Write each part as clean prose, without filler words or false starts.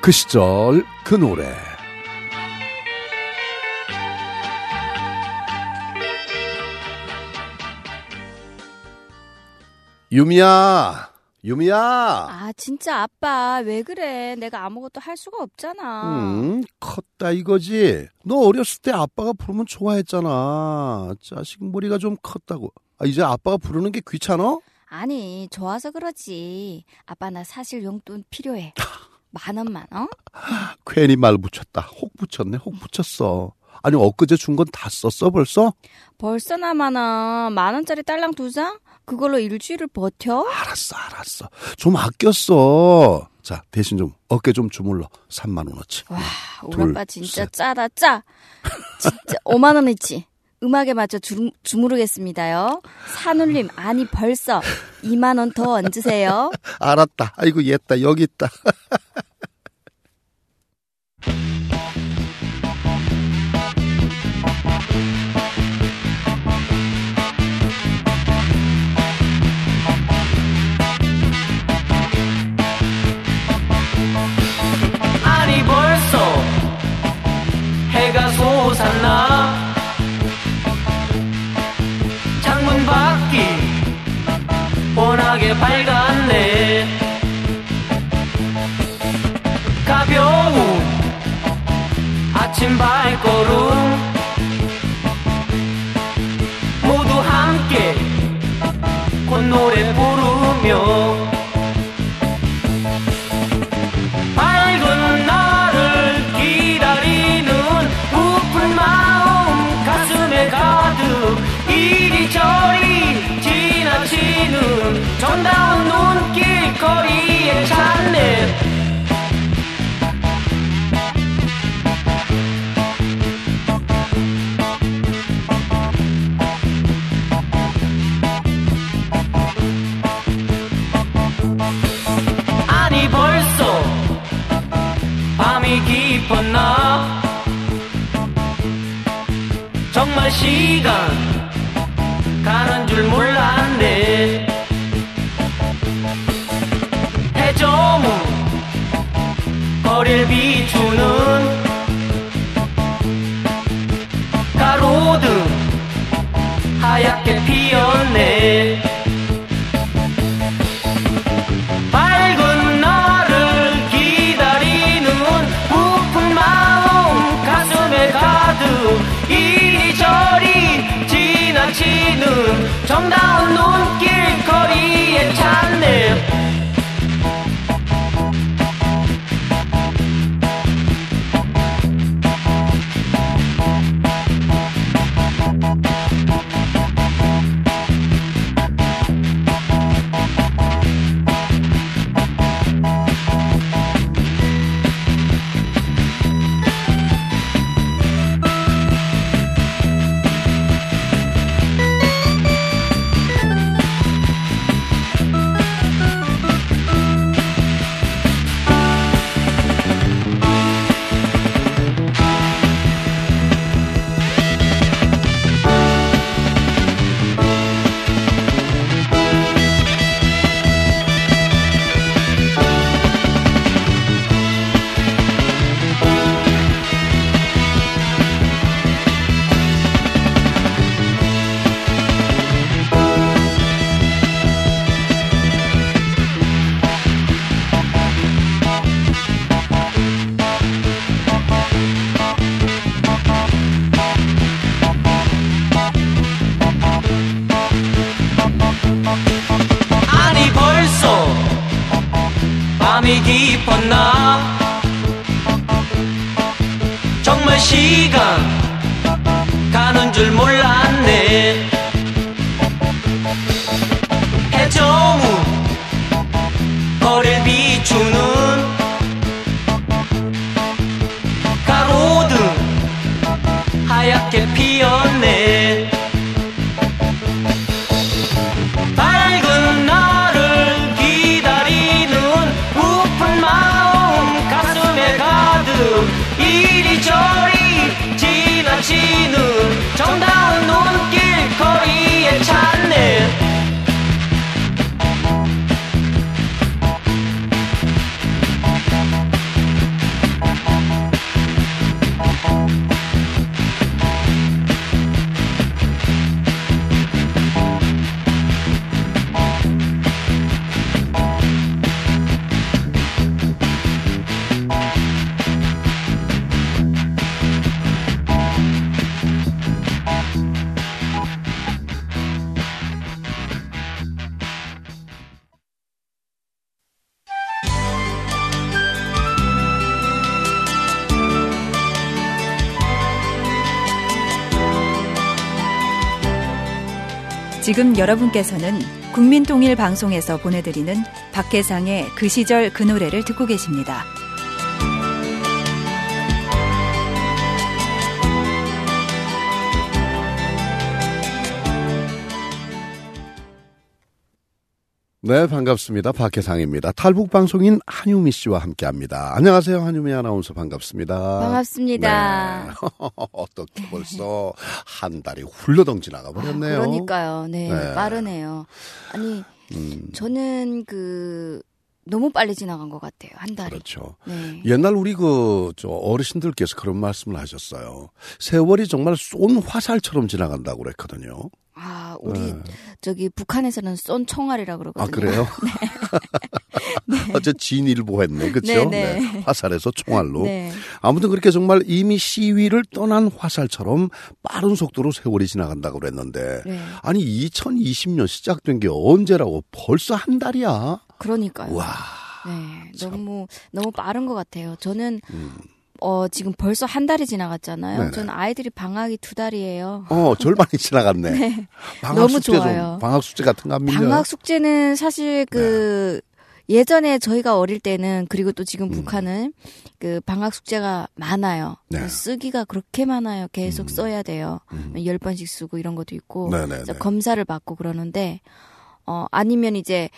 그 시절 그 노래. 유미야, 유미야. 아, 진짜 아빠 왜 그래? 내가 아무것도 할 수가 없잖아. 컸다 이거지. 너 어렸을 때 아빠가 부르면 좋아했잖아. 자식 머리가 좀 컸다고. 이제 아빠가 부르는 게 귀찮아? 아니, 좋아서 그러지. 아빠 나 사실 용돈 필요해. 10,000원만, 어? 괜히 말 붙였다. 혹 붙였네, 혹 붙였어. 아니, 엊그제 준 건 다 썼어 벌써? 벌써 남아나 10,000원짜리 딸랑 2장? 그걸로 일주일을 버텨? 알았어. 좀 아꼈어. 자, 대신 좀 어깨 좀 주물러. 30,000원어치. 와, 우리 아빠 진짜 짜다, 짜. 진짜 50,000원 있지. 음악에 맞춰 주무르겠습니다요. 산울림, 아니 벌써 20,000원 더 얹으세요. 알았다. 아이고 옛다. 여기 있다. 아니 벌써 해가 솟았나. 창문 밖이 뻔하게 밝았네. 가벼운 아침 발걸음 모두 함께 콧노래 부르며 밝은 날을 기다리는 부푼 마음 가슴에 가득 이리저리 지나치는 정다운 눈길 거리에 찾네. 아니 벌써 밤이 깊었나. 정말 시간 가는 줄 몰랐네. 해저문 거리를 비추는 가로등 하얗게 피었네. 밝은 날을 기다리는 부푼 마음 가슴에 가득 이리저리 지나치는 정다운 눈길 거리에 찾네. 아니 벌써 밤이 깊었나. 정말 시간 가는 줄 몰랐네. 해저문 거리를 비추는 가로등 하얗게 피었네. 밝은 날을 기다리는 부푼 마음 가슴에 가득 이리저리 지나치는 정다운 지금 여러분께서는 국민통일방송에서 보내드리는 박혜상의 그 시절 그 노래를 듣고 계십니다. 네, 반갑습니다. 박혜상입니다. 탈북방송인 한유미 씨와 함께합니다. 안녕하세요. 한유미 아나운서 반갑습니다. 반갑습니다. 네. 어떻게 벌써 한 달이 훌러덩 지나가 버렸네요. 그러니까요. 네, 네. 빠르네요. 아니, 저는 너무 빨리 지나간 것 같아요. 한 달이. 그렇죠. 네. 옛날 우리 어르신들께서 그런 말씀을 하셨어요. 세월이 정말 쏜 화살처럼 지나간다고 그랬거든요. 아, 우리 북한에서는 쏜 총알이라고 그러거든요. 아, 그래요? 네. 어제 진일보 했네. 그렇죠? 네. 네. 화살에서 총알로. 네. 아무튼 그렇게 정말 이미 시위를 떠난 화살처럼 빠른 속도로 세월이 지나간다고 그랬는데 네. 아니 2020년 시작된 게 언제라고 벌써 한 달이야. 그러니까요. 와. 네. 너무 빠른 것 같아요. 저는 지금 벌써 한 달이 지나갔잖아요. 네네. 저는 아이들이 방학이 2달이에요. 절반이 지나갔네. 네. 방학 너무 숙제 좋아요. 방학 숙제 같은 거 안 밀려요? 방학 숙제는 사실 예전에 저희가 어릴 때는 그리고 또 지금 북한은 방학 숙제가 많아요. 네. 쓰기가 그렇게 많아요. 계속 써야 돼요. 10번씩 쓰고 이런 것도 있고 네네네. 검사를 받고 그러는데 아니면 이제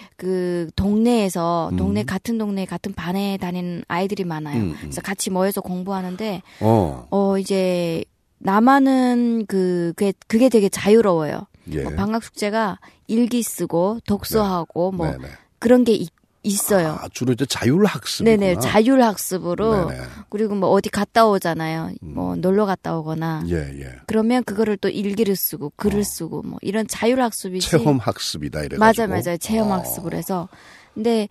동네에서 같은 동네 같은 반에 다니는 아이들이 많아요. 그래서 같이 모여서 공부하는데 이제 남한은 그게 되게 자유로워요. 예. 방학 숙제가 일기 쓰고 독서하고 네네. 그런 게 있어요. 아, 주로 이제 자율학습이구나. 네네, 자율학습으로. 네네. 그리고 어디 갔다 오잖아요. 놀러 갔다 오거나. 예. 그러면 그거를 또 일기를 쓰고 글을 쓰고 이런 자율학습이지. 체험학습이다 이래가지고. 맞아요. 체험학습을 해서. 근데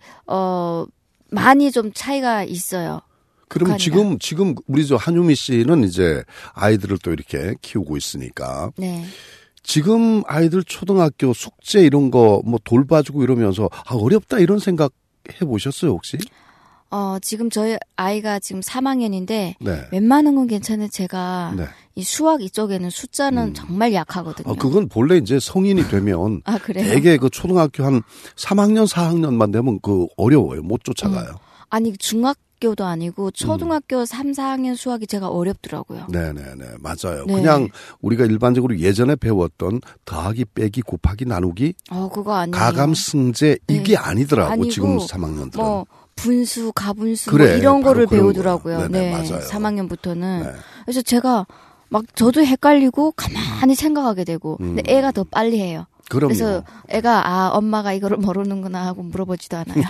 많이 좀 차이가 있어요. 그럼 북한이랑. 지금 우리 한유미 씨는 이제 아이들을 또 이렇게 키우고 있으니까. 네. 지금 아이들 초등학교 숙제 이런 거 돌봐주고 이러면서 어렵다 이런 생각 해보셨어요 혹시? 지금 저희 아이가 지금 3학년인데 네. 웬만한 건 괜찮은데 제가 네. 이 수학 이쪽에는 숫자는 정말 약하거든요. 그건 본래 이제 성인이 되면 아, 그래요? 되게 초등학교 한 3학년 4학년만 되면 어려워요. 못 쫓아가요. 아니 중학교도 아니고 초등학교 3, 4학년 수학이 제가 어렵더라고요. 네네네 맞아요. 네. 그냥 우리가 일반적으로 예전에 배웠던 더하기 빼기 곱하기 나누기 그거 아니에요. 가감 승제 이게 아니더라고 아니고 지금 3학년들은. 분수, 가분수 그래, 이런 거를 바로 그런 배우더라고요. 거예요. 네네, 맞아요. 3학년부터는. 네. 그래서 제가 저도 헷갈리고 가만히 생각하게 되고 근데 애가 더 빨리 해요. 그럼요. 그래서 애가 엄마가 이거를 모르는구나 하고 물어보지도 않아요.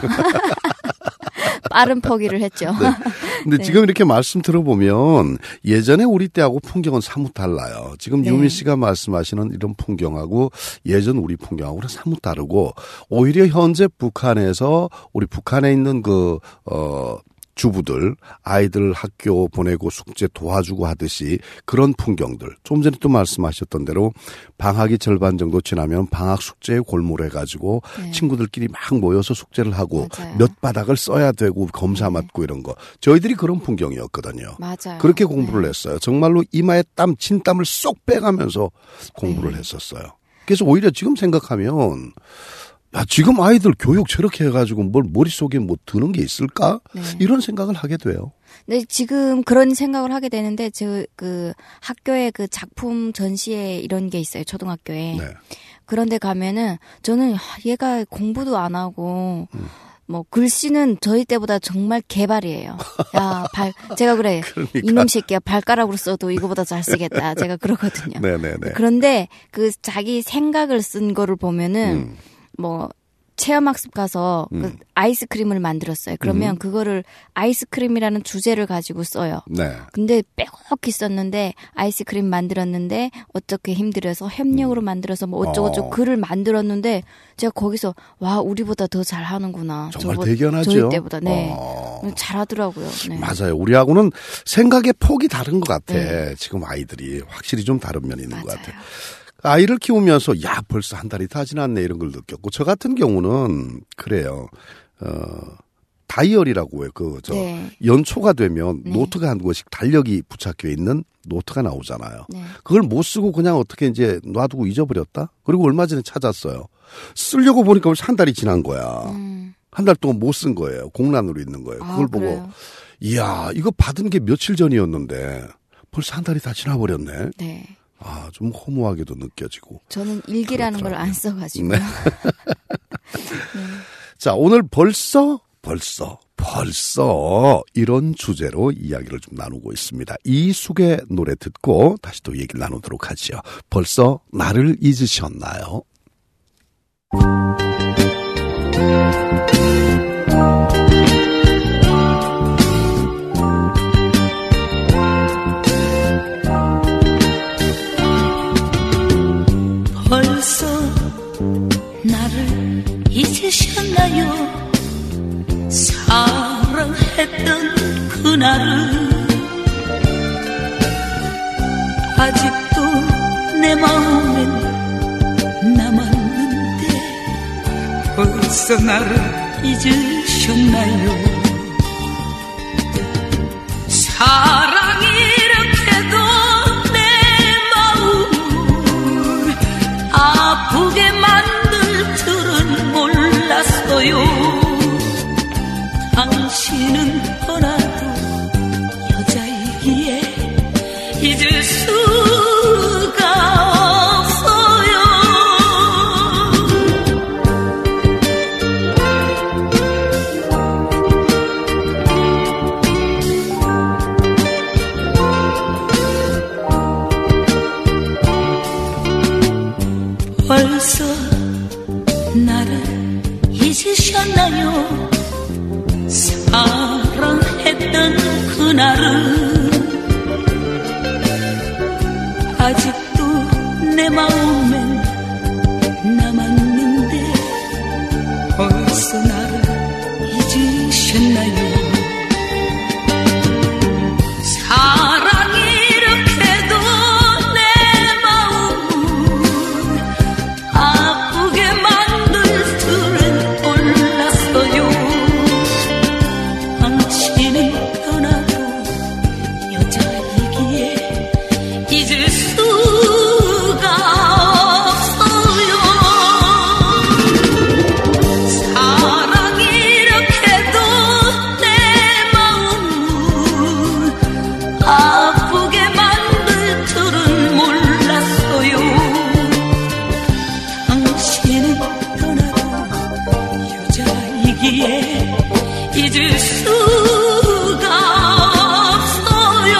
빠른 포기를 했죠. 네. 근데 지금 이렇게 말씀 들어보면 예전에 우리 때하고 풍경은 사뭇 달라요. 지금 네. 유미 씨가 말씀하시는 이런 풍경하고 예전 우리 풍경하고는 사뭇 다르고 오히려 현재 북한에서 우리 북한에 있는 주부들 아이들 학교 보내고 숙제 도와주고 하듯이 그런 풍경들 좀 전에 또 말씀하셨던 대로 방학이 절반 정도 지나면 방학 숙제에 골몰해가지고 네. 친구들끼리 막 모여서 숙제를 하고 맞아요. 몇 바닥을 써야 되고 검사 맞고 이런 거 저희들이 그런 풍경이었거든요. 맞아요. 그렇게 공부를 했어요. 정말로 이마에 진땀을 쏙 빼가면서 공부를 했었어요. 그래서 오히려 지금 생각하면 지금 아이들 교육 저렇게 해가지고 머릿속에 드는 게 있을까? 네. 이런 생각을 하게 돼요. 네, 지금 그런 생각을 하게 되는데, 학교에 작품 전시회 이런 게 있어요, 초등학교에. 네. 그런데 가면은, 저는 얘가 공부도 안 하고, 글씨는 저희 때보다 정말 개발이에요. 제가 그래. 그러니까. 이놈 새끼야, 발가락으로 써도 이거보다 잘 쓰겠다. 제가 그러거든요. 네네네. 그런데 자기 생각을 쓴 거를 보면은, 체험학습 가서 아이스크림을 만들었어요. 그러면 그거를 아이스크림이라는 주제를 가지고 써요. 네. 근데 빼곡히 썼는데 아이스크림 만들었는데 어떻게 힘들어서 협력으로 만들어서 어쩌고저쩌고 글을 만들었는데 제가 거기서 우리보다 더 잘하는구나. 정말 대견하죠. 저희 때보다. 네. 잘하더라고요. 네. 맞아요. 우리하고는 생각의 폭이 다른 것 같아. 네. 지금 아이들이 확실히 좀 다른 면이 있는 것 맞아요. 같아. 아이를 키우면서 벌써 한 달이 다 지났네 이런 걸 느꼈고 저 같은 경우는 그래요. 다이얼이라고 해요. 네. 연초가 되면 네. 노트가 한 곳씩 달력이 붙잡혀 있는 노트가 나오잖아요. 네. 그걸 못 쓰고 그냥 어떻게 이제 놔두고 잊어버렸다? 그리고 얼마 전에 찾았어요. 쓰려고 보니까 벌써 한 달이 지난 거야. 한 달 동안 못 쓴 거예요. 공란으로 있는 거예요. 그걸 보고 그래요? 이야, 이거 받은 게 며칠 전이었는데 벌써 한 달이 다 지나버렸네. 네. 아, 좀 허무하게도 느껴지고. 저는 일기라는 걸 안 써가지고. 네. 자, 오늘 벌써 이런 주제로 이야기를 좀 나누고 있습니다. 이숙의 노래 듣고 다시 또 얘기를 나누도록 하죠. 벌써 나를 잊으셨나요? 벌써 나를 잊으셨나요? 사랑했던 그날은 아직도 내 마음엔 남았는데 벌써 나를 잊으셨나요? 사랑이 이렇게도 내 마음을 아프게 만들 줄은 몰랐어요. 당신은 떠나도 여자이기에 잊을 수가 없어요. 벌써 나를 잊으셨나요? 사랑했던 그날은 아직도 내 마음엔 남았는데 벌써 나를 잊으셨나요? 사랑이 이렇게도 내 마음을 아프게 만들 줄은 몰랐어요. 당신은 떠나도 여자이기에 잊을 수가 없어요. 사랑이 이렇게도 내 마음을 아프게 만들 줄은 몰랐어요. 당신은 떠나도 여자이기에 잊을 수가 없어요.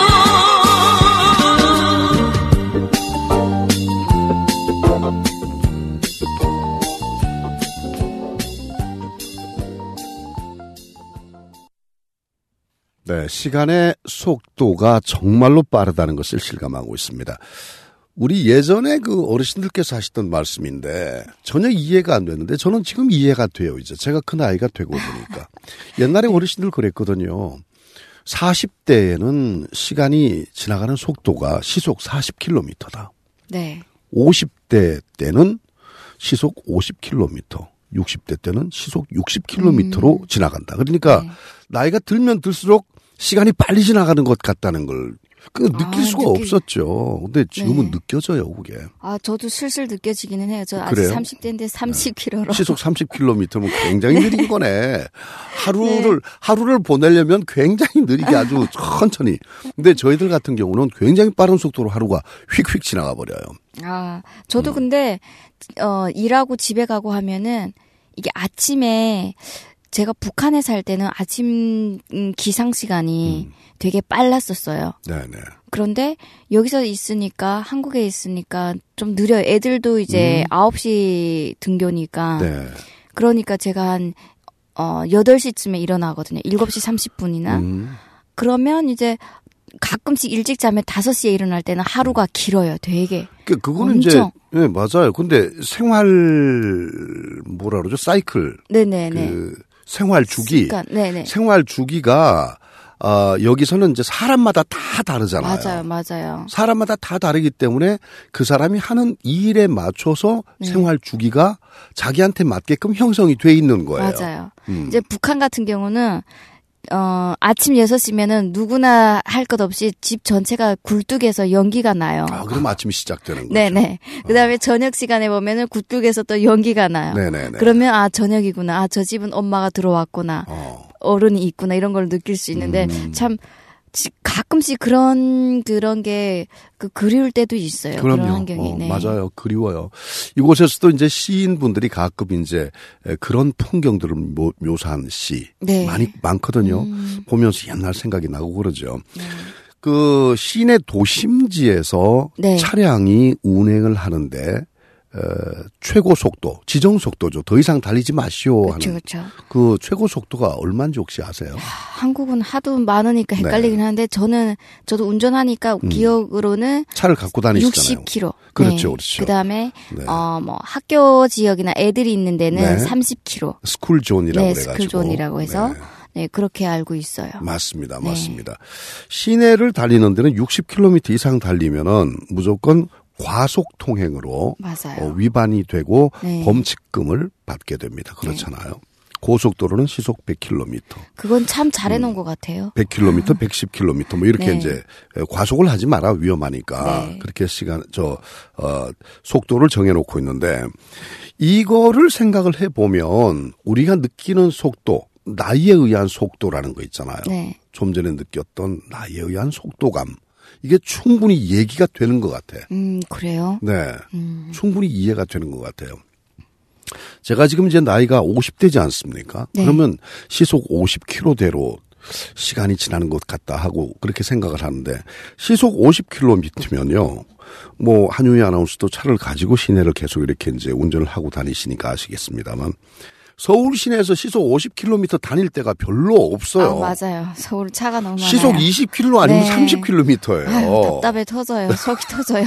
네, 시간의 속도가 정말로 빠르다는 것을 실감하고 있습니다. 우리 예전에 그 어르신들께서 하시던 말씀인데 전혀 이해가 안 됐는데 저는 지금 이해가 돼요. 이제 제가 그 나이가 되고 보니까. 옛날에 어르신들 그랬거든요. 40대에는 시간이 지나가는 속도가 시속 40km다. 네. 50대 때는 시속 50km, 60대 때는 시속 60km로 지나간다. 그러니까 네. 나이가 들면 들수록 시간이 빨리 지나가는 것 같다는 걸 느낄 수가 없었죠. 근데 지금은 네. 느껴져요, 그게. 저도 슬슬 느껴지기는 해요. 저 아직 그래요? 30대인데 30km로. 시속 30km면 굉장히 느린 거네. 하루를 보내려면 굉장히 느리게 아주 천천히. 근데 저희들 같은 경우는 굉장히 빠른 속도로 하루가 휙휙 지나가 버려요. 저도 근데 일하고 집에 가고 하면은 이게 아침에 제가 북한에 살 때는 아침 기상 시간이 되게 빨랐었어요. 네네. 그런데 여기서 있으니까 한국에 있으니까 좀 느려요. 애들도 이제 9시 등교니까. 네. 그러니까 제가 한 8시쯤에 일어나거든요. 7시 30분이나. 그러면 이제 가끔씩 일찍 자면 5시에 일어날 때는 하루가 길어요. 되게. 그거는 엄청. 이제 네, 맞아요. 근데 생활 사이클. 네네네. 생활 주기. 네네. 생활 주기가 여기서는 이제 사람마다 다 다르잖아요. 맞아요. 사람마다 다 다르기 때문에 그 사람이 하는 일에 맞춰서 생활 주기가 자기한테 맞게끔 형성이 돼 있는 거예요. 맞아요. 이제 북한 같은 경우는 아침 6시면은 누구나 할 것 없이 집 전체가 굴뚝에서 연기가 나요. 그럼 아침이 시작되는 거죠. 네네. 그 다음에 저녁 시간에 보면은 굴뚝에서 또 연기가 나요. 네네네. 그러면 저녁이구나. 저 집은 엄마가 들어왔구나. 어른이 있구나. 이런 걸 느낄 수 있는데 참 가끔씩 그런 게 그리울 때도 있어요. 그럼요. 그런 환경이. 네. 맞아요. 그리워요. 이곳에서도 이제 시인분들이 가끔 이제 그런 풍경들을 묘사한 시 많거든요. 보면서 옛날 생각이 나고 그러죠. 그 시내 도심지에서 차량이 운행을 하는데 최고 속도, 지정 속도죠. 더 이상 달리지 마시오 하는 그렇죠. 그 최고 속도가 얼마인지 혹시 아세요? 한국은 하도 많으니까 헷갈리긴 하는데 저도 운전하니까 기억으로는 차를 갖고 다니시잖아요. 60km. 그렇죠, 그렇죠. 그다음에 뭐 학교 지역이나 애들이 있는 데는 30km. 스쿨존이라고 해가지고. 스쿨존이라고 해서. 그렇게 알고 있어요. 맞습니다. 시내를 달리는 데는 60km 이상 달리면은 무조건 과속 통행으로 위반이 되고 범칙금을 받게 됩니다. 그렇잖아요. 고속도로는 시속 100km. 그건 참 잘해놓은 것 같아요. 100km, 110km 뭐 이렇게 이제 과속을 하지 마라 위험하니까 그렇게 속도를 정해놓고 있는데 이거를 생각을 해보면 우리가 느끼는 속도, 나이에 의한 속도라는 거 있잖아요. 좀 전에 느꼈던 나이에 의한 속도감. 이게 충분히 얘기가 되는 것 같아. 그래요? 네. 충분히 이해가 되는 것 같아요. 제가 지금 이제 나이가 50대지 않습니까? 그러면 시속 50km대로 시간이 지나는 것 같다 하고 그렇게 생각을 하는데 시속 50km면요. 뭐 한유희 아나운서도 차를 가지고 시내를 계속 이렇게 이제 운전을 하고 다니시니까 아시겠습니다만 서울 시내에서 시속 50km 다닐 때가 별로 없어요. 맞아요. 서울 차가 너무 많아요. 시속 20km 아니면 30km예요. 아유, 답답해 터져요. 속이 터져요.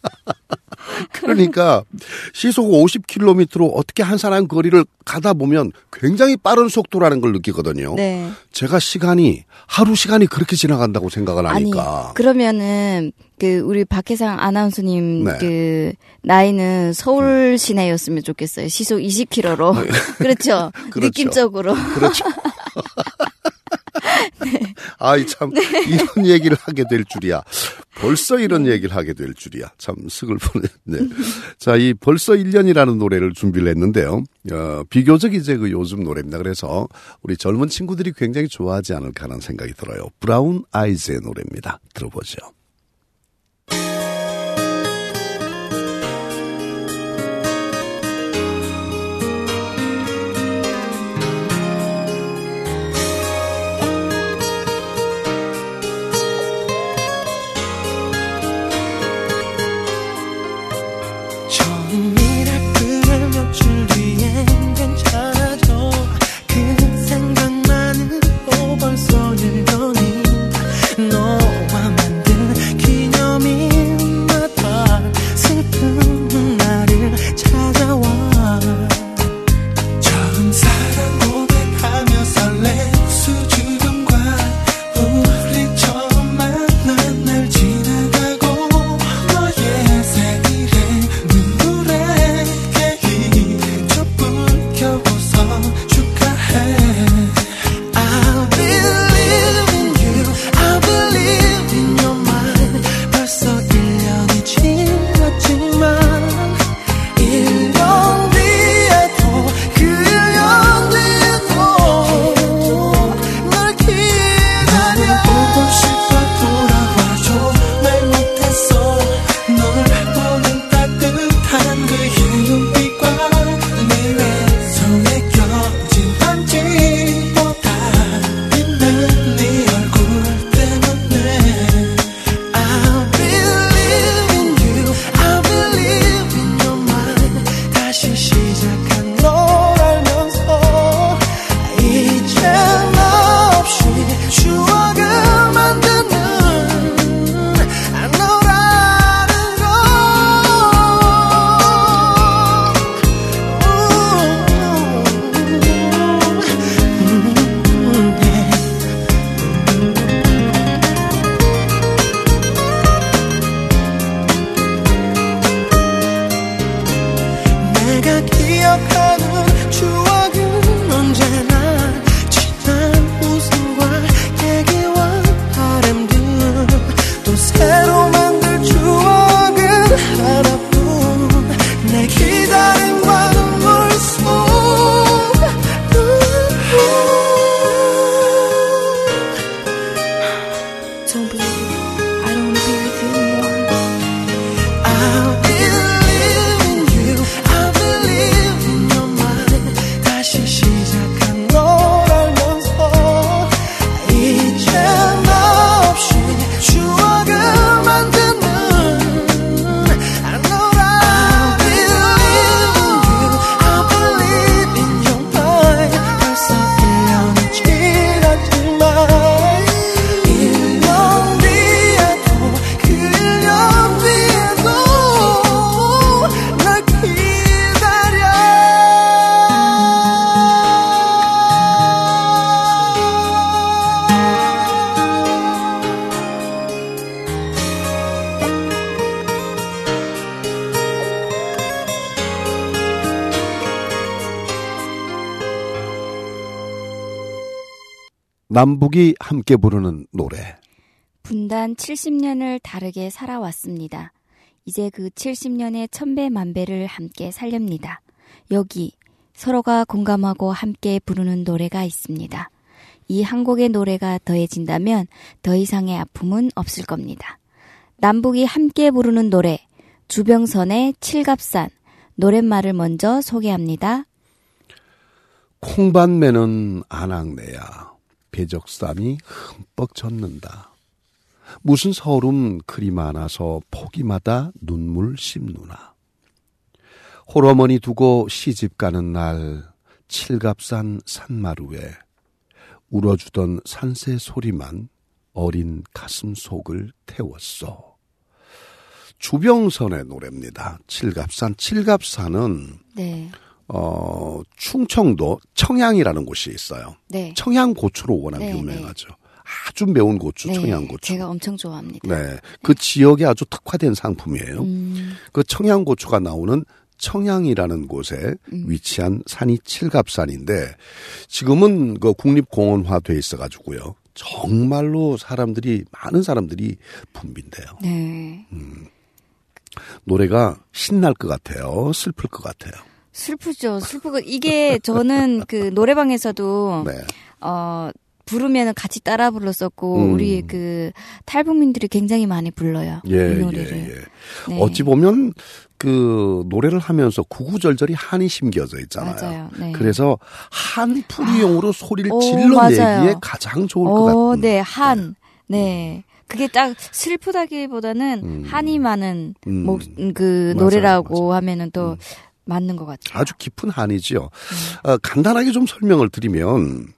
그러니까 시속 50km로 어떻게 한 사람 거리를 가다 보면 굉장히 빠른 속도라는 걸 느끼거든요. 제가 하루 시간이 그렇게 지나간다고 생각을 하니까. 그러면은 우리 박혜상 아나운서님 나이는 서울 시내였으면 좋겠어요. 시속 20km로. 그렇죠. 느낌적으로. 그렇죠. 참 이런 얘기를 하게 될 줄이야. 벌써 이런 얘기를 하게 될 줄이야. 참 슬플 뻔했네. 자, 이 벌써 1년이라는 노래를 준비를 했는데요. 비교적 이제 요즘 노래입니다. 그래서 우리 젊은 친구들이 굉장히 좋아하지 않을까 하는 생각이 들어요. 브라운 아이즈의 노래입니다. 들어보죠. 벌써 1년이 너와 만든 남북이 함께 부르는 노래. 분단 70년을 다르게 살아왔습니다. 이제 그 70년의 천배만배를 함께 살렵니다. 여기 서로가 공감하고 함께 부르는 노래가 있습니다. 이 한 곡의 노래가 더해진다면 더 이상의 아픔은 없을 겁니다. 남북이 함께 부르는 노래, 주병선의 칠갑산, 노랫말을 먼저 소개합니다. 콩밭매는 안악내야 배적삼이 흠뻑 젖는다. 무슨 서름 그리 많아서 포기마다 눈물 씹누나. 홀어머니 두고 시집 가는 날 칠갑산 산마루에 울어주던 산새 소리만 어린 가슴 속을 태웠어. 주병선의 노래입니다. 칠갑산. 칠갑산은 네. 충청도 청양이라는 곳이 있어요. 네. 청양고추로 워낙 네, 유명하죠. 아주 매운 고추, 네, 청양고추. 제가 엄청 좋아합니다. 네, 그 지역에 아주 특화된 상품이에요. 그 청양고추가 나오는 청양이라는 곳에 위치한 산이 칠갑산인데 지금은 그 국립공원화돼 있어가지고요. 정말로 많은 사람들이 붐빈대요. 네. 노래가 신날 것 같아요. 슬플 것 같아요. 슬프죠. 슬프고 이게 저는 그 노래방에서도 네. 부르면 같이 따라 불렀었고 우리 그 탈북민들이 굉장히 많이 불러요. 이 노래를. 네. 어찌 보면 그 노래를 하면서 구구절절이 한이 심겨져 있잖아요. 맞아요. 네. 그래서 한풀이용으로 소리를 맞아요. 질러내기에 가장 좋을 것 같은. 네, 한. 네. 그게 딱 슬프다기보다는 한이 많은 그 노래라고 하면은 또 맞는 것 같아요. 아주 깊은 한이지요. 간단하게 좀 설명을 드리면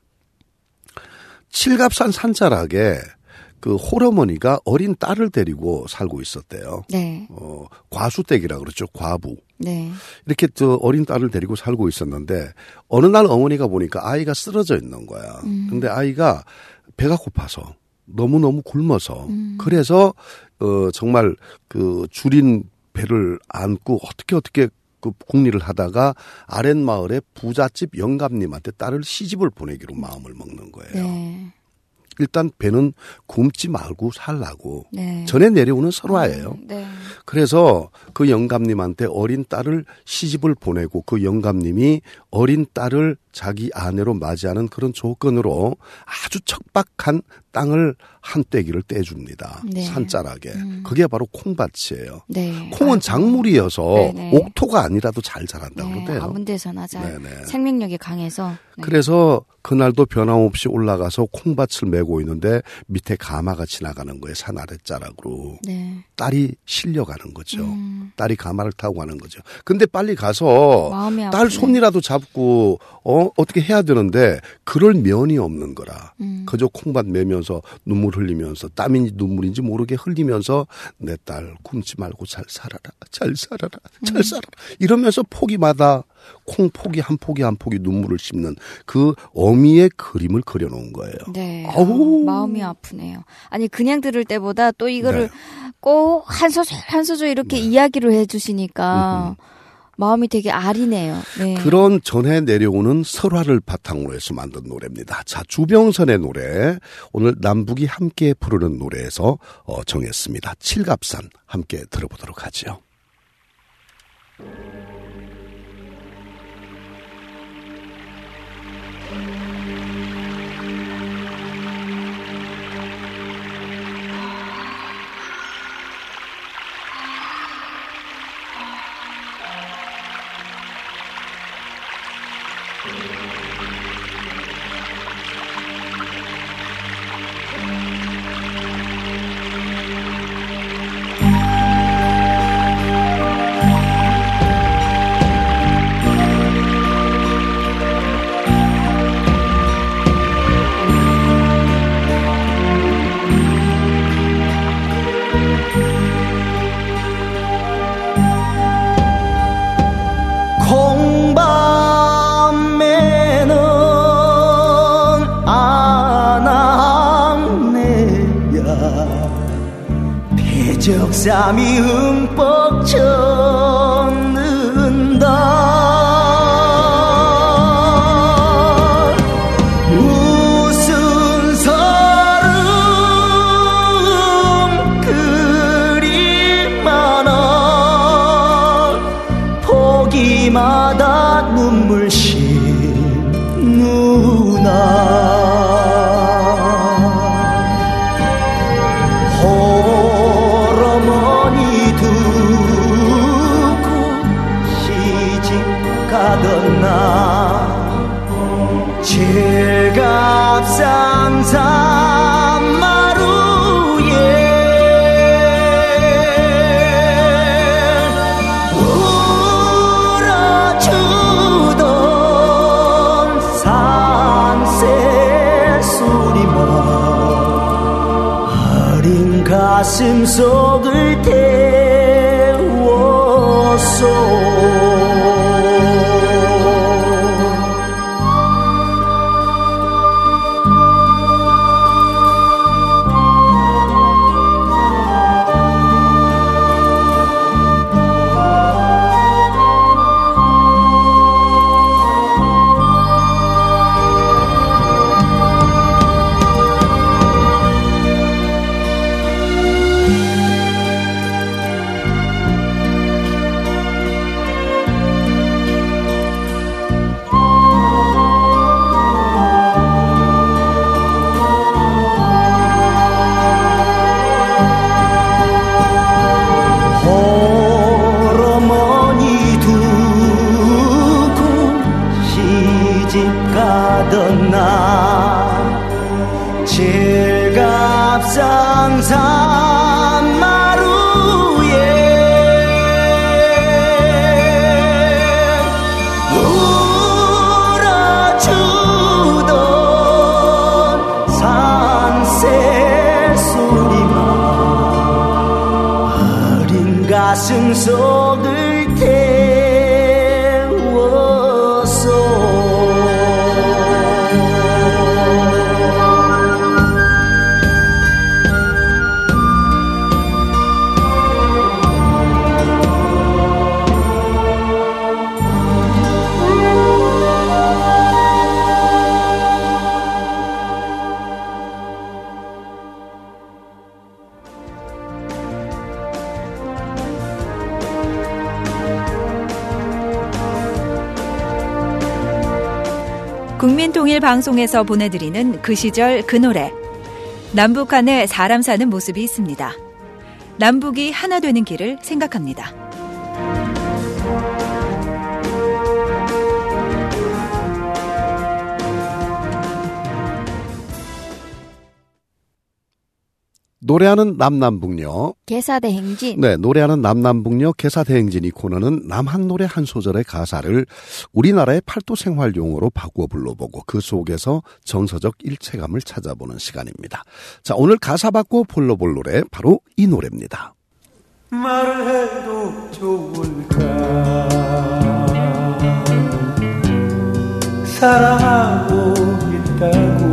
칠갑산 산자락에 그 홀어머니가 어린 딸을 데리고 살고 있었대요. 네. 과수댁이라 그러죠. 과부. 네. 이렇게 어린 딸을 데리고 살고 있었는데 어느 날 어머니가 보니까 아이가 쓰러져 있는 거야. 근데 아이가 배가 고파서 너무너무 굶어서 그래서 정말 그 줄인 배를 안고 어떻게 그 궁리를 하다가 아랫마을의 부잣집 영감님한테 딸을 시집을 보내기로 마음을 먹는 거예요. 네. 일단 배는 굶지 말고 살라고. 네. 전에 내려오는 설화예요. 네. 그래서 그 영감님한테 어린 딸을 시집을 보내고 그 영감님이 어린 딸을 자기 아내로 맞이하는 그런 조건으로 아주 척박한 땅을 한 떼기를 떼줍니다. 네. 산자락에. 그게 바로 콩밭이에요. 네. 콩은 작물이어서 네네. 옥토가 아니라도 잘 자란다고 네. 그러대요. 아무 데서나 잘 네네. 생명력이 강해서. 네. 그래서 그날도 변함없이 올라가서 콩밭을 메고 있는데 밑에 가마가 지나가는 거예요. 산 아랫자락으로. 네. 딸이 실려가는 거죠. 딸이 가마를 타고 가는 거죠. 근데 빨리 가서 마음이 딸 아프네. 손이라도 잡고 어떻게 해야 되는데 그럴 면이 없는 거라. 그저 콩밭 메면서 눈물 흘리면서 땀인지 눈물인지 모르게 흘리면서 내 딸 굶지 말고 잘 살아라. 잘 살아라. 잘 살아라. 이러면서 포기마다 콩 포기 한 포기 한 포기 눈물을 씹는 그 어미의 그림을 그려놓은 거예요. 네. 아우. 마음이 아프네요. 아니 그냥 들을 때보다 또 이거를 네. 꼭 한 소절 이렇게 이야기로 해주시니까 마음이 되게 아리네요. 네. 그런 전해 내려오는 설화를 바탕으로 해서 만든 노래입니다. 자, 주병선의 노래 오늘 남북이 함께 부르는 노래에서 정했습니다. 칠갑산 함께 들어보도록 하죠. 콩밤에는 안악내야 배적삼이 흠뻑 젖는다. 무슨 때마다 눈물씩 누나 홀어머니 두고 시집 가던 날 칠갑산산 마루에 울어주던 산새 소리만 어린 가슴 속을 태웠어. 가던 날 칠갑산산 마루에 울어주던 산새 소리만 어린 가슴 속을 태웠어. 국민통일방송에서 보내드리는 그 시절 그 노래. 남북한에 사람 사는 모습이 있습니다. 남북이 하나 되는 길을 생각합니다. 노래하는 남남북녀 개사대행진. 네, 노래하는 남남북녀 개사대행진 이 코너는 남 한 노래 한 소절의 가사를 우리나라의 팔도 생활 용어로 바꾸어 불러보고 그 속에서 정서적 일체감을 찾아보는 시간입니다. 자, 오늘 가사 바꾸어 불러볼 노래 바로 이 노래입니다. 말을 해도 좋을까 사랑하고 있다고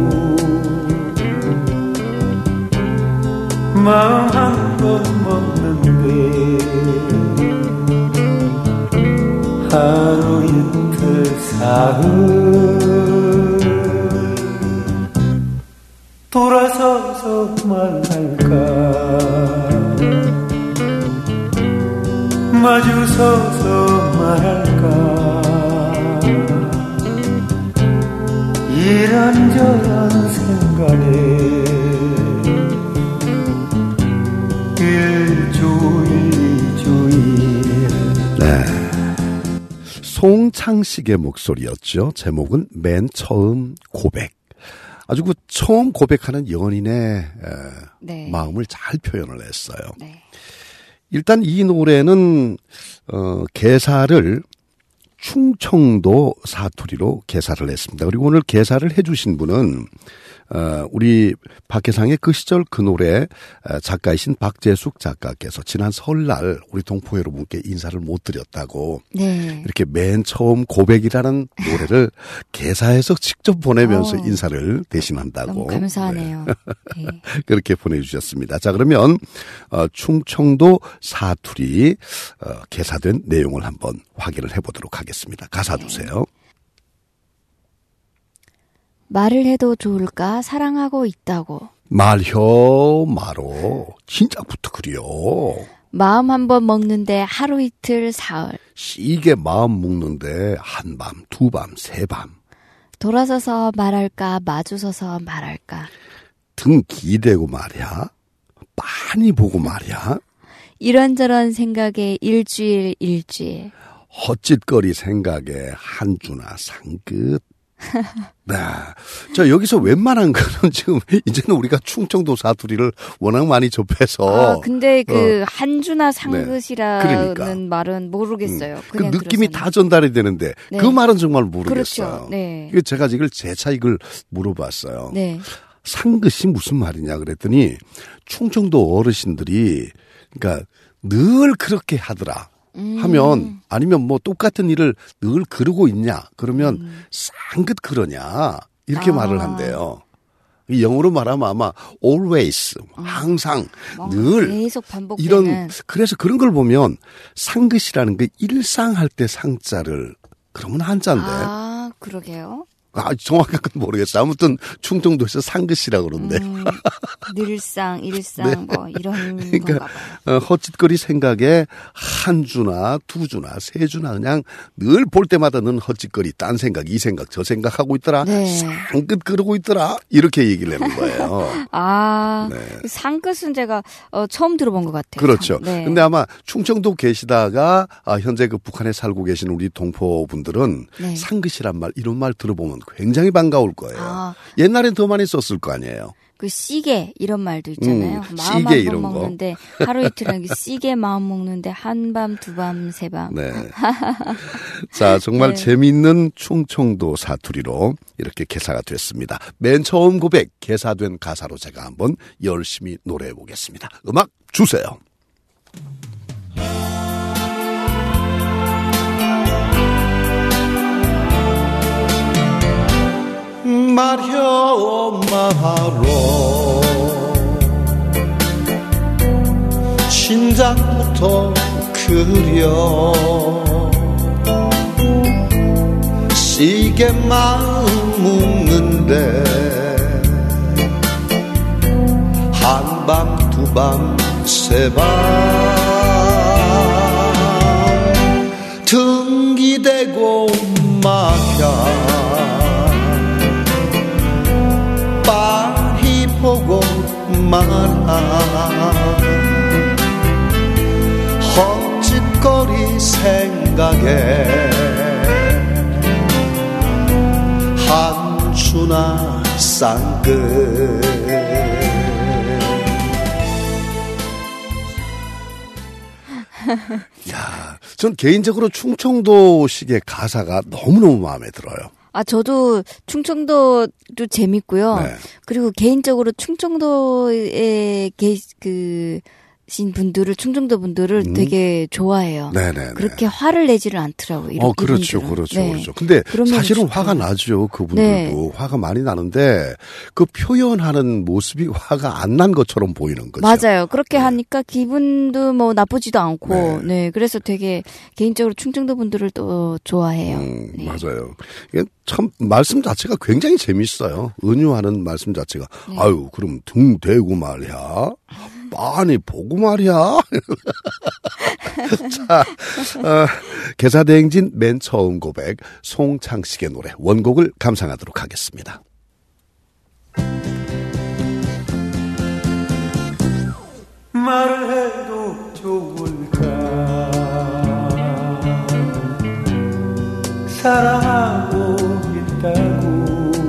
마음 한 번 먹는데 하루 이틀 사흘 돌아서서 말할까 마주서서 말할까 이런저런 생각에 네, 송창식의 목소리였죠. 제목은 맨 처음 고백. 아주 그 처음 고백하는 연인의 네. 마음을 잘 표현을 했어요. 네. 일단 이 노래는 개사를 충청도 사투리로 개사를 했습니다. 그리고 오늘 개사를 해주신 분은 우리 박혜상의 그 시절 그 노래 작가이신 박재숙 작가께서 지난 설날 우리 동포 여러분께 인사를 못 드렸다고 네. 이렇게 맨 처음 고백이라는 노래를 개사해서 직접 보내면서 인사를 대신한다고. 너무 감사하네요. 네. 네. 그렇게 보내주셨습니다. 자, 그러면 충청도 사투리 개사된 내용을 한번 확인을 해보도록 하겠습니다. 가사 주세요. 말을 해도 좋을까 사랑하고 있다고. 말혀 말어 진짜부터 그려. 마음 한번 먹는데 하루 이틀 사흘. 시게 마음 먹는데 한밤, 두밤, 세밤. 돌아서서 말할까 마주서서 말할까. 등 기대고 말이야. 빤히 보고 말이야. 이런저런 생각에 일주일. 헛짓거리 생각에 한 주나 상끝. 네. 자, 여기서 웬만한 거는 지금 이제는 우리가 충청도 사투리를 워낙 많이 접해서. 근데 그 한 주나 상긋이라는 네. 그러니까. 말은 모르겠어요. 그 그냥 느낌이 들었으니. 다 전달이 되는데 네. 그 말은 정말 모르겠어요. 그렇죠. 네. 그래서 제가 이걸 재차 이걸 물어봤어요. 네. 상긋이 무슨 말이냐 그랬더니 충청도 어르신들이 그러니까 늘 그렇게 하더라. 하면 아니면 뭐 똑같은 일을 늘 그러고 있냐 그러면 상긋 그러냐 이렇게 말을 한대요. 이 영어로 말하면 아마 always 항상 늘 계속 반복되는 이런 그래서 그런 걸 보면 상긋이라는 게 일상할 때 상자를 그러면 한자인데 그러게요. 정확한 건 모르겠어요. 아무튼 충청도에서 상긋이라고 그러는데. 늘상, 일상, 네. 뭐, 이런 그러니까, 건가 봐요. 헛짓거리 생각에 한 주나 두 주나 세 주나 그냥 늘 볼 때마다 는 헛짓거리, 딴 생각, 이 생각, 저 생각하고 있더라. 네. 상긋 그러고 있더라. 이렇게 얘기를 하는 거예요. 네. 상끝은 제가 처음 들어본 것 같아요. 그렇죠. 네. 근데 아마 충청도 계시다가 현재 그 북한에 살고 계시는 우리 동포분들은 네. 상긋이란 말, 이런 말 들어보면 굉장히 반가울 거예요. 옛날엔 더 많이 썼을 거 아니에요. 그 씨게 이런 말도 있잖아요. 마음 씨게 한 이런 번 거. 먹는데 하루 이틀은 씨게 마음 먹는데 한밤 두밤 세밤. 네. 자, 정말 네. 재미있는 충청도 사투리로 이렇게 개사가 됐습니다. 맨 처음 고백 개사된 가사로 제가 한번 열심히 노래해 보겠습니다. 음악 주세요. 말혀 마로 신작부터 그려 시게 마음 묵는데 한밤 두밤 세밤 등기대고 마야 빤히 보고 말아 헛짓거리 생각에 한 주나 쌍끝 야, 전 개인적으로 충청도식의 가사가 너무너무 마음에 들어요. 저도 충청도도 재밌고요. 네. 그리고 개인적으로 충청도에 계신 분들을, 충청도 분들을 되게 좋아해요. 네네. 그렇게 화를 내지를 않더라고요. 그렇죠, 이분들은. 그렇죠, 네. 그렇죠. 근데 그런 면이 사실은 좋죠. 화가 나죠. 그분들도 네. 화가 많이 나는데 그 표현하는 모습이 화가 안 난 것처럼 보이는 거죠. 맞아요. 그렇게 하니까 기분도 뭐 나쁘지도 않고, 네. 네. 그래서 되게 개인적으로 충청도 분들을 또 좋아해요. 네. 맞아요. 이게 참 말씀 자체가 굉장히 재밌어요. 은유하는 말씀 자체가. 네. 아유, 그럼 등 대고 말이야. 빤히 보고 말이야. 자, 개사대행진 맨 처음 고백 송창식의 노래 원곡을 감상하도록 하겠습니다. 말을 해도 좋을까 사랑하고 있다고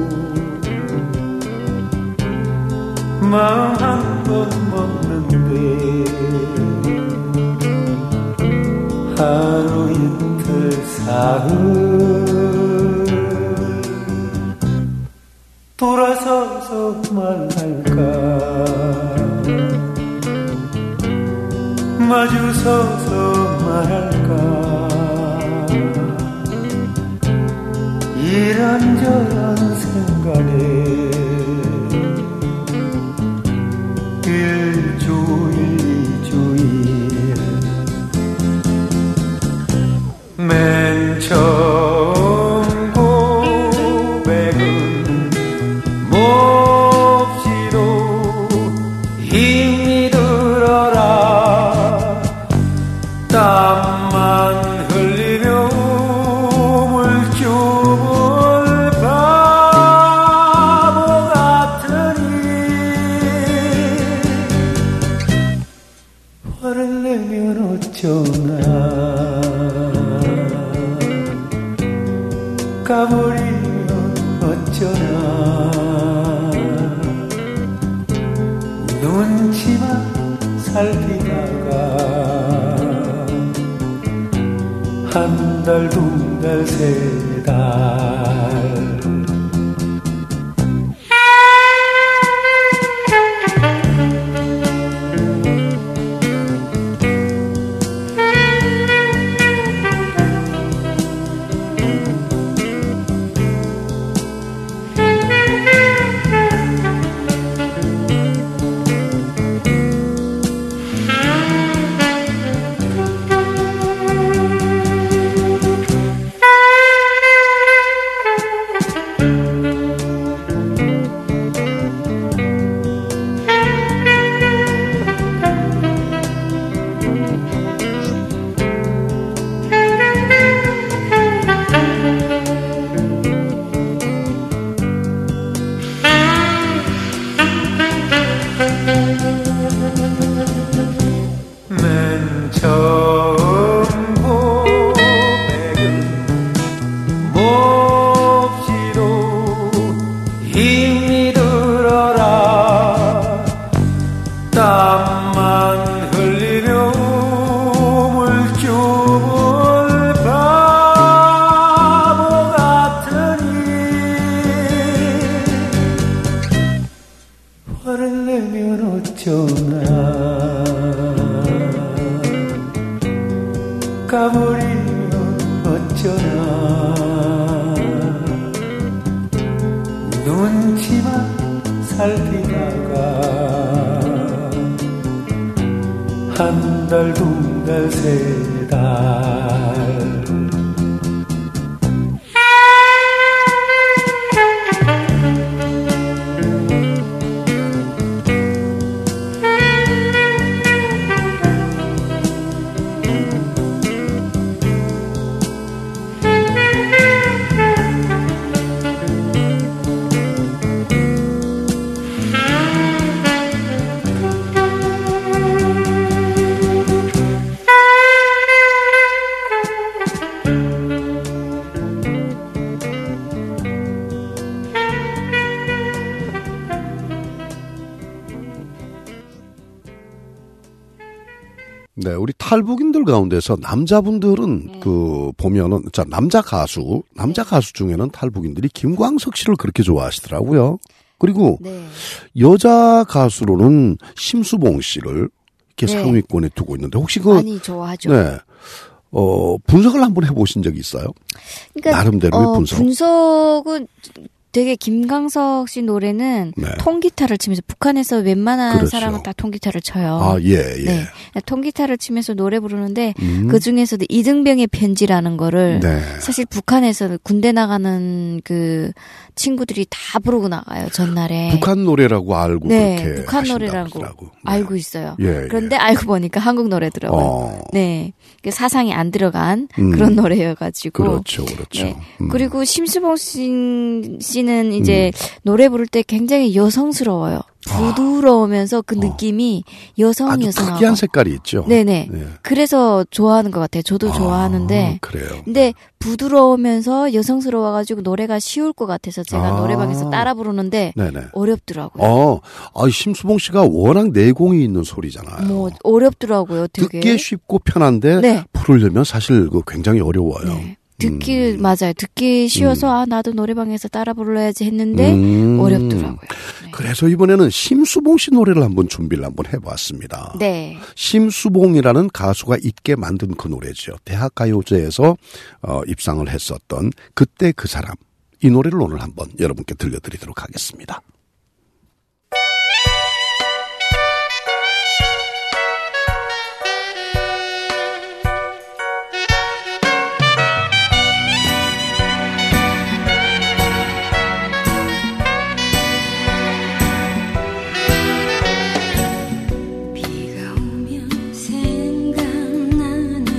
마음 한 번 먹는데 하루 이틀 사흘 돌아서서 말할까 마주서서 말할까 이런저런 생각에 일주일 이주일 맨 처음 고백은 몹시도 힘이 들어라 땀만 흘리며 물주물 바보 같으니 화를 내면 어쩌나 가버리면 어쩌나 눈치만 살피다가 한 달, 두 달, 세 달 맨 처음 고백은 몹시도 힘이 들어라 땀만 흘리며 물주물 바보 같으니 화를 내면 어쩌나 가버리면 어쩌나 눈치만 살피다가 한 달, 두 달, 세 달 네, 우리 탈북인들 가운데서 남자분들은 보면은 남자 가수 중에는 탈북인들이 김광석 씨를 그렇게 좋아하시더라고요. 그리고 여자 가수로는 심수봉 씨를 이렇게 상위권에 두고 있는데 혹시 많이 좋아하죠. 네. 분석을 한번 해보신 적이 있어요? 그러니까 나름대로의 분석. 분석은 되게 김광석 씨 노래는 통기타를 치면서 북한에서 웬만한 사람은 다 통기타를 쳐요. 아, 예. 네. 통기타를 치면서 노래 부르는데 그 중에서도 이등병의 편지라는 거를 사실 북한에서 군대 나가는 그 친구들이 다 부르고 나가요. 전날에. 북한 노래라고 알고 그렇게 북한 노래라고 하더라고. 알고 있어요. 그런데 알고 보니까 한국 노래더라고요. 네. 사상이 안 들어간 그런 노래여가지고. 그렇죠. 그리고 심수봉 씨는 이제 노래 부를 때 굉장히 여성스러워요. 부드러우면서 그 느낌이 여성하고. 특이한 색깔이 있죠. 네네. 그래서 좋아하는 것 같아요. 저도 좋아하는데. 그래요. 근데 부드러우면서 여성스러워가지고 노래가 쉬울 것 같아서 제가 노래방에서 따라 부르는데 어렵더라고요. 심수봉 씨가 워낙 내공이 있는 소리잖아요. 어렵더라고요. 되게. 듣기 쉽고 편한데 부르려면 사실 굉장히 어려워요. 네. 맞아요. 듣기 쉬워서 나도 노래방에서 따라 불러야지 했는데 어렵더라고요. 그래서 이번에는 심수봉 씨 노래를 한번 준비를 한번 해봤습니다. 네. 심수봉이라는 가수가 있게 만든 그 노래죠. 대학가요제에서 입상을 했었던 그때 그 사람. 이 노래를 오늘 한번 여러분께 들려드리도록 하겠습니다. 비가 오면 생각나는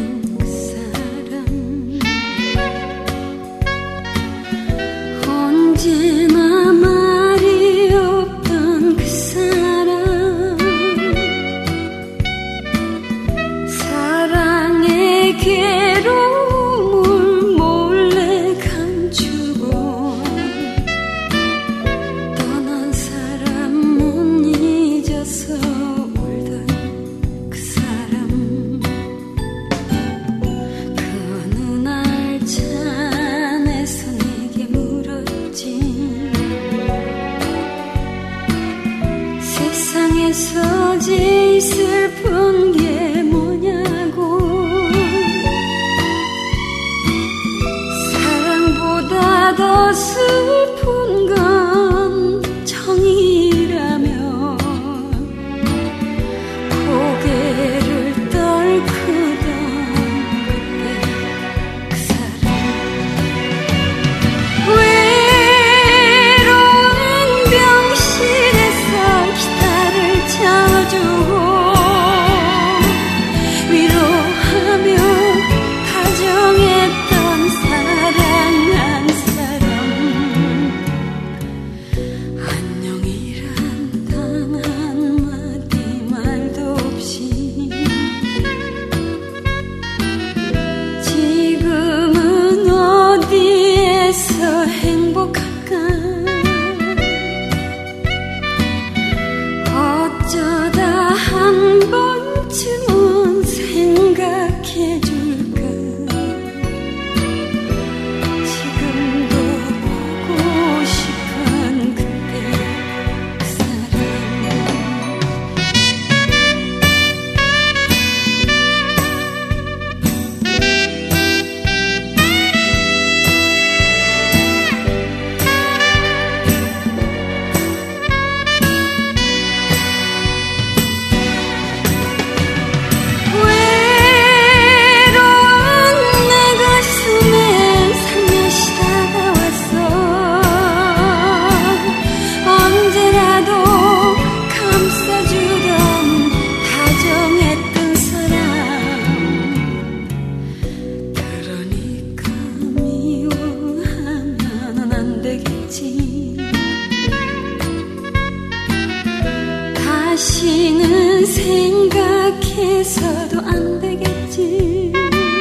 괴로움을 몰래 감추고 떠난 사람 못 잊어서 울던 그 사람 그 어느 날 찬에서 내게 물었지 세상에서 제일 슬픈 게 뭐냐고 사랑보다 더 슬픈 건 정이라며 고개를 떨구던 그때 그 사람 외로운 병실에서 기타를 쳐주고 위로하며 다정했던 사랑한 사람 안녕이란 단 한마디 말도 없이 지금은 어디에서 행복할까 어쩌다 한 번쯤은 생각해줄까 지금도 보고 싶은 그때 그 사람 외로운 내 가슴에 살며시 다가왔어 언제라도 감싸주던 다정했던 사람 그러니까 미워하면은 안 되겠지 다시는 생각해서도 안 되겠지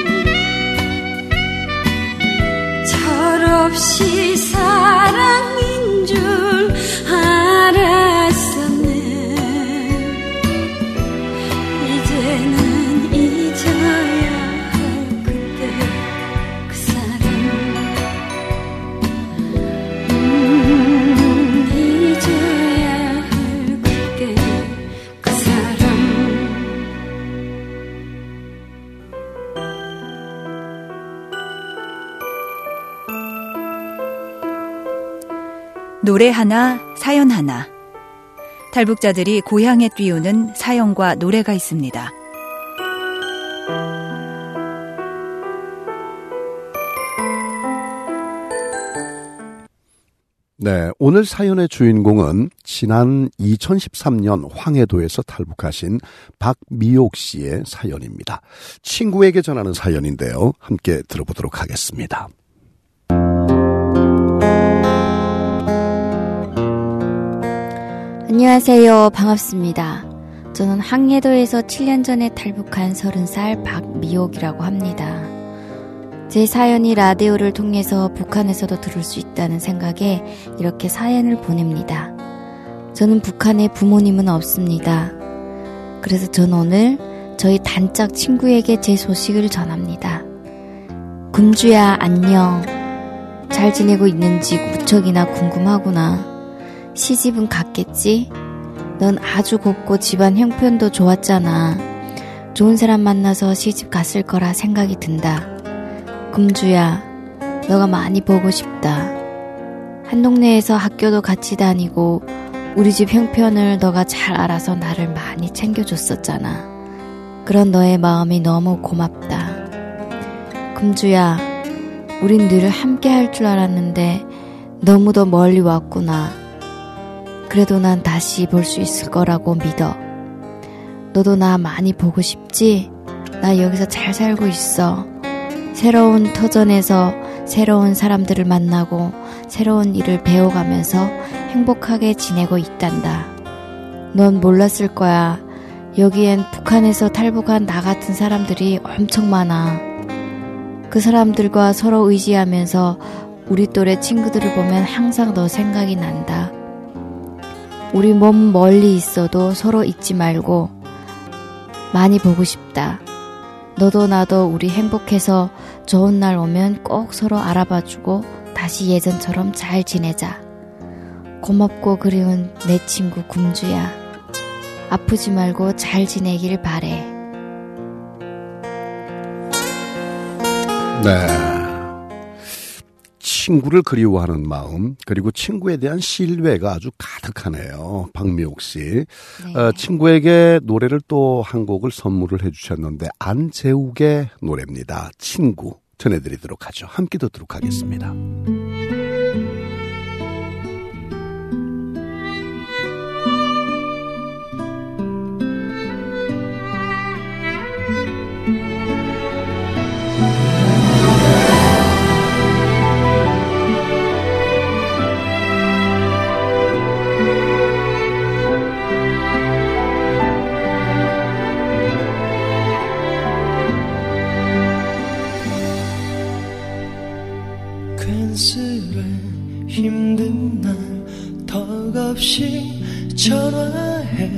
철없이 사랑인 줄 알았었네 이제는 잊어야 할 그때 그 사람 잊어야 할 그때 그 사람 노래 하나, 사연 하나. 탈북자들이 고향에 띄우는 사연과 노래가 있습니다. 네, 오늘 사연의 주인공은 지난 2013년 황해도에서 탈북하신 박미옥 씨의 사연입니다. 친구에게 전하는 사연인데요. 함께 들어보도록 하겠습니다. 안녕하세요. 반갑습니다. 저는 황해도에서 7년 전에 탈북한 30살 박미옥이라고 합니다. 제 사연이 라디오를 통해서 북한에서도 들을 수 있다는 생각에 이렇게 사연을 보냅니다. 저는 북한에 부모님은 없습니다. 그래서 저는 오늘 저희 단짝 친구에게 제 소식을 전합니다. 금주야 안녕. 잘 지내고 있는지 무척이나 궁금하구나. 시집은 갔겠지? 넌 아주 곱고 집안 형편도 좋았잖아. 좋은 사람 만나서 시집 갔을 거라 생각이 든다. 금주야, 너가 많이 보고 싶다. 한 동네에서 학교도 같이 다니고 우리 집 형편을 너가 잘 알아서 나를 많이 챙겨줬었잖아. 그런 너의 마음이 너무 고맙다. 금주야, 우린 늘 함께 할 줄 알았는데 너무도 멀리 왔구나. 그래도 난 다시 볼 수 있을 거라고 믿어. 너도 나 많이 보고 싶지? 나 여기서 잘 살고 있어. 새로운 터전에서 새로운 사람들을 만나고 새로운 일을 배워가면서 행복하게 지내고 있단다. 넌 몰랐을 거야. 여기엔 북한에서 탈북한 나 같은 사람들이 엄청 많아. 그 사람들과 서로 의지하면서 우리 또래 친구들을 보면 항상 너 생각이 난다. 우리 몸 멀리 있어도 서로 잊지 말고 많이 보고 싶다. 너도 나도 우리 행복해서 좋은 날 오면 꼭 서로 알아봐주고 다시 예전처럼 잘 지내자. 고맙고 그리운 내 친구 금주야. 아프지 말고 잘 지내길 바래. 네. 친구를 그리워하는 마음, 그리고 친구에 대한 신뢰가 아주 가득하네요. 박미옥 씨. 네. 친구에게 노래를 또 한 곡을 선물을 해주셨는데, 안재욱의 노래입니다. 친구. 전해드리도록 하죠. 함께 듣도록 하겠습니다. 괜스레 힘든 날 턱없이 전화해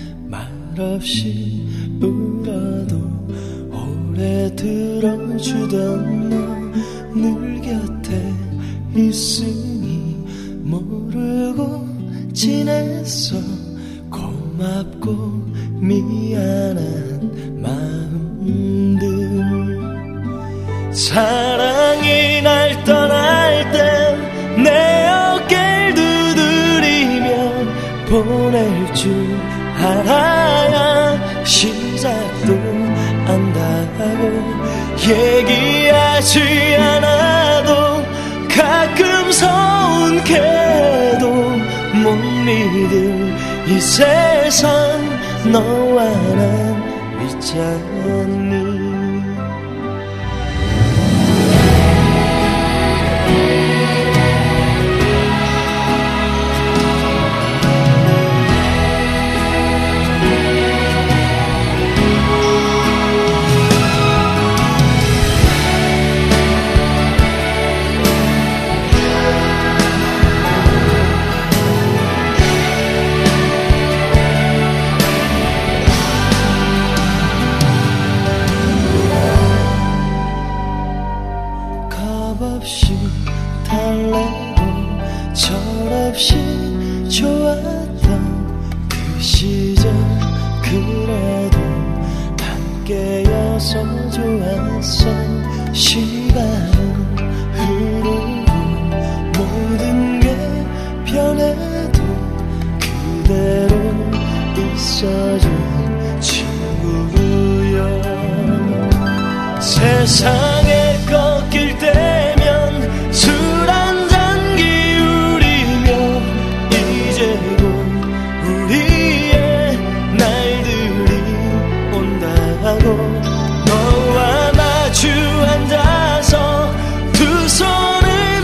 말없이 울어도 오래 들어주던 너 늘 곁에 있으니 모르고 지냈어. 고맙고 미안한 마음들. 사랑이 날 떠날 땐 내 어깨를 두드리며 보낼 줄 알아야 시작도 안다고. 얘기하지 않아도 가끔 서운해도 못 믿을 이 세상 너와 난 믿잖니. 달래고 철없이 좋았던 그 시절 그래도 함께여서 좋았어. 시간은 흐르고 모든 게 변해도 그대로 있어준 친구여. 세상에 꺾일 때면 술 한잔 기울이며 이제 곧 우리의 날들이 온다고. 너와 마주 앉아서 두 손을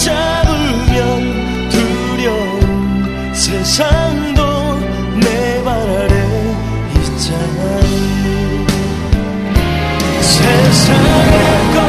맞잡으면 두려운 세상도 내 발 아래 있잖니. 세상에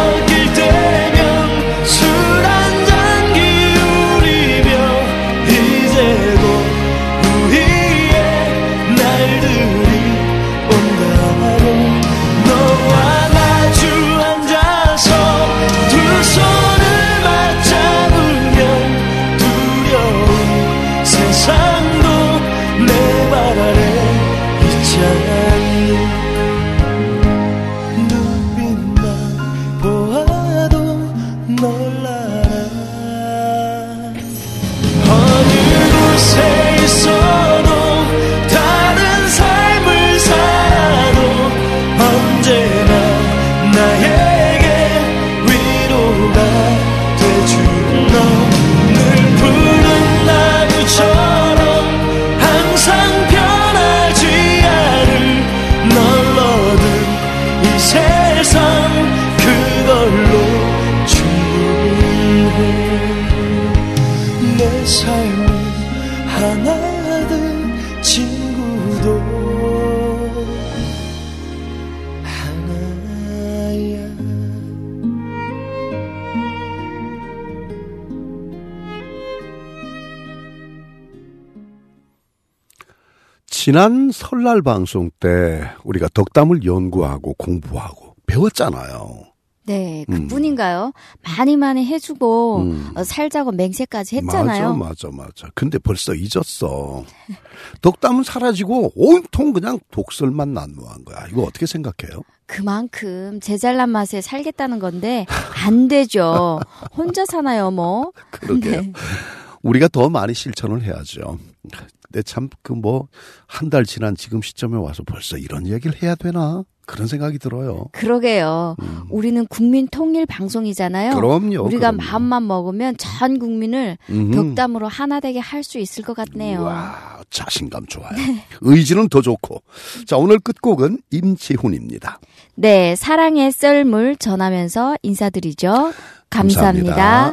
지난 설날 방송 때 우리가 덕담을 연구하고 공부하고 배웠잖아요. 네, 그뿐인가요? 많이 해주고 살자고 맹세까지 했잖아요. 맞아. 근데 벌써 잊었어. 덕담은 사라지고 온통 그냥 독설만 난무한 거야. 이거 어떻게 생각해요? 그만큼 제 잘난 맛에 살겠다는 건데 안 되죠. 혼자 사나요 뭐. 그러게요. 네. 우리가 더 많이 실천을 해야죠. 근데 참 한 달 지난 지금 시점에 와서 벌써 이런 얘기를 해야 되나? 그런 생각이 들어요. 그러게요. 우리는 국민 통일 방송이잖아요. 그럼요. 우리가 마음만 먹으면 전 국민을 덕담으로 하나 되게 할 수 있을 것 같네요. 와, 자신감 좋아요. 의지는 더 좋고. 자, 오늘 끝곡은 임지훈입니다. 네, 사랑의 썰물 전하면서 인사드리죠. 감사합니다.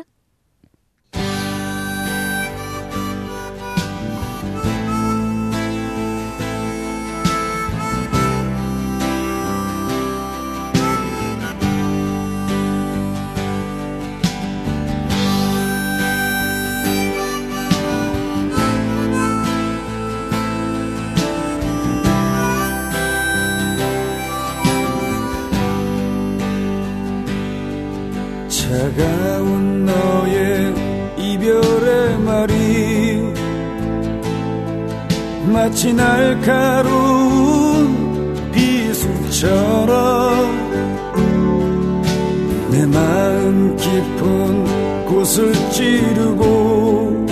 차가운 너의 이별의 말이 마치 날카로운 비수처럼 내 마음 깊은 곳을 찌르고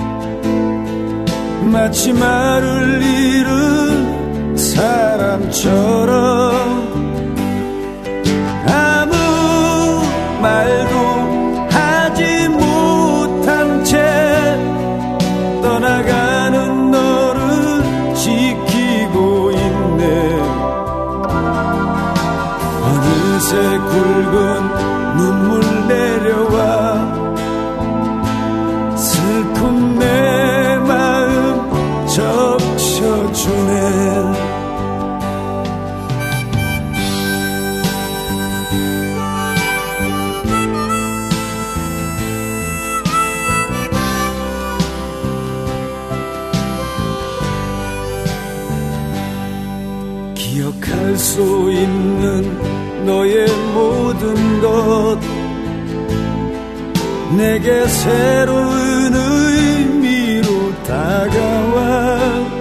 마치 말을 잃은 사람처럼 말도 하지 못한 채 떠나가는 너를 지키고 있네. 어느새 굵은 눈물 내려와 슬픈 내 마음 적셔주네. 기억할 수 있는 너의 모든 것 내게 새로운 의미로 다가와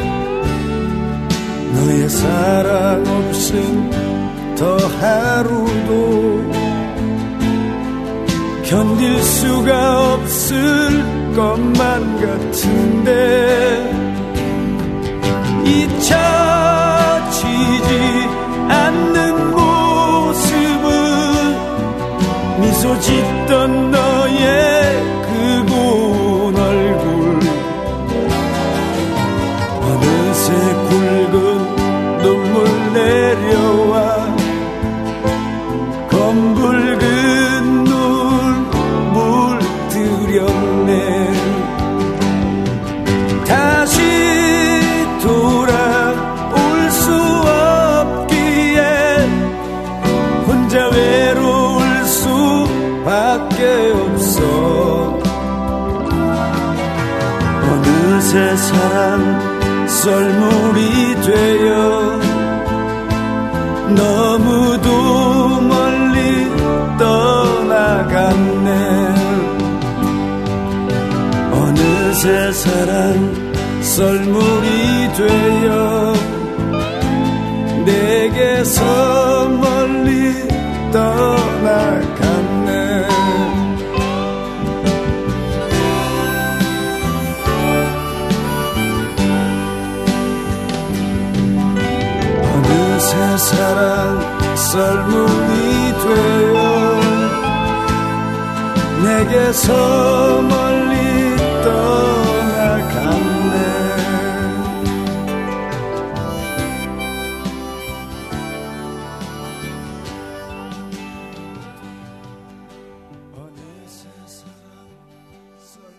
너의 사랑 없음 더 하루도 견딜 수가 없을 것만 같은데 잊혀지지 않는 모습은 미소 짓던 너의 그 고운 얼굴 어느새 굵은 눈물 내려와 검붉은 눈물 들였네. 다시 돌아올 수 없기에 혼자 외로울 수밖에 없어. 어느새 사랑 썰물이 되어 너무도 멀리 떠나갔네. 어느새 사랑 썰물이 되어 내게서 멀리 떠나갔네. 어느새 사랑 썰물이 되어 내게서 멀리